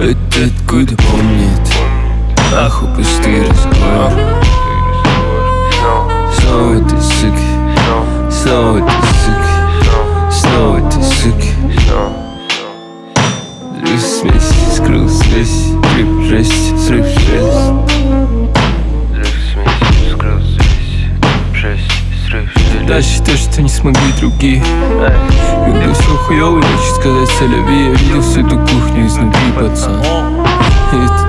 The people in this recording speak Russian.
Это откуда помнит? Ах, пустые разговоры. Снова ты, сука, снова ты, сука, снова ты, сука. Взрыв смеси, скрыл связь, гриб жесть, срыв шелест. Дальше то, что не смогли другие. Когда все хуёво, хочет сказать соляви. Я видел всю эту кухню изнутри, пацан.